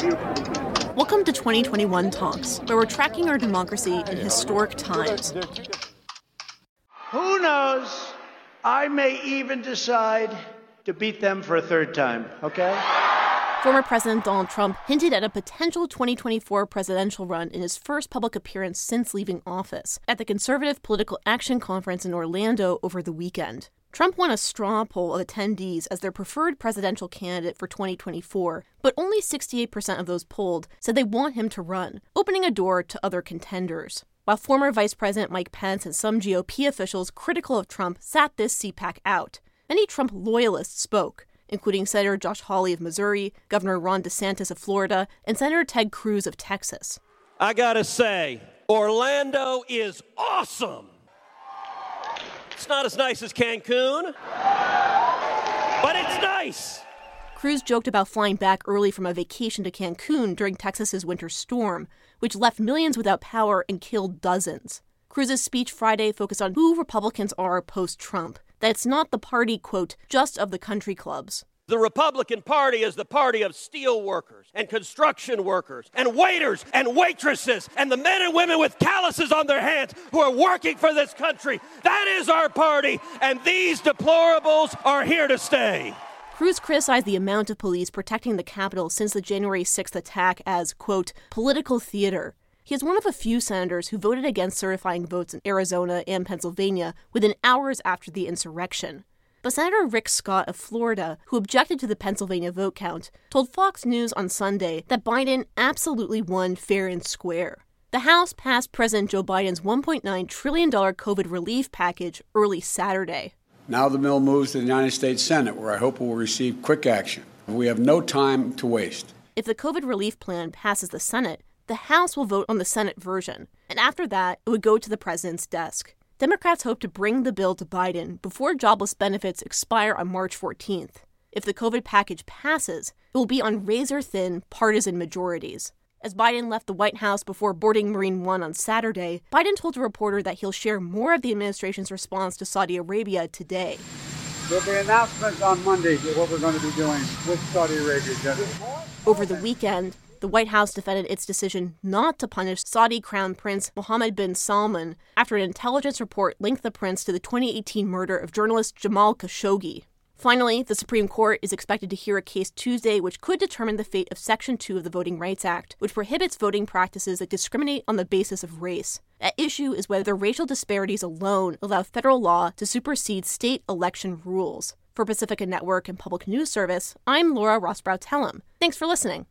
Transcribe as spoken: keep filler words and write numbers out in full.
Welcome to twenty twenty-one Talks, where we're tracking our democracy in historic times. Who knows? I may even decide to beat them for a third time, okay? Former President Donald Trump hinted at a potential twenty twenty-four presidential run in his first public appearance since leaving office at the Conservative Political Action Conference in Orlando over the weekend. Trump won a straw poll of attendees as their preferred presidential candidate for twenty twenty-four, but only sixty-eight percent of those polled said they want him to run, opening a door to other contenders. While former Vice President Mike Pence and some G O P officials critical of Trump sat this C PAC out, many Trump loyalists spoke, including Senator Josh Hawley of Missouri, Governor Ron DeSantis of Florida, and Senator Ted Cruz of Texas. I gotta say, Orlando is awesome. It's not as nice as Cancun, but it's nice. Cruz joked about flying back early from a vacation to Cancun during Texas's winter storm, which left millions without power and killed dozens. Cruz's speech Friday focused on who Republicans are post-Trump, that it's not the party, quote, just of the country clubs. The Republican Party is the party of steel workers and construction workers and waiters and waitresses and the men and women with calluses on their hands who are working for this country. That is our party, and these deplorables are here to stay. Cruz criticized the amount of police protecting the Capitol since the January sixth attack as, quote, political theater. He is one of a few senators who voted against certifying votes in Arizona and Pennsylvania within hours after the insurrection. But Senator Rick Scott of Florida, who objected to the Pennsylvania vote count, told Fox News on Sunday that Biden absolutely won fair and square. The House passed President Joe Biden's one point nine trillion dollars COVID relief package early Saturday. Now the bill moves to the United States Senate, where I hope it will receive quick action. We have no time to waste. If the COVID relief plan passes the Senate, the House will vote on the Senate version, and after that, it would go to the president's desk. Democrats hope to bring the bill to Biden before jobless benefits expire on March fourteenth. If the COVID package passes, it will be on razor-thin partisan majorities. As Biden left the White House before boarding Marine One on Saturday, Biden told a reporter that he'll share more of the administration's response to Saudi Arabia today. There'll be announcements on Monday of what we're going to be doing with Saudi Arabia, General. Over the weekend, the White House defended its decision not to punish Saudi Crown Prince Mohammed bin Salman after an intelligence report linked the prince to the twenty eighteen murder of journalist Jamal Khashoggi. Finally, the Supreme Court is expected to hear a case Tuesday which could determine the fate of Section two of the Voting Rights Act, which prohibits voting practices that discriminate on the basis of race. At issue is whether racial disparities alone allow federal law to supersede state election rules. For Pacifica Network and Public News Service, I'm Laura Rosbrow-Telem. Thanks for listening.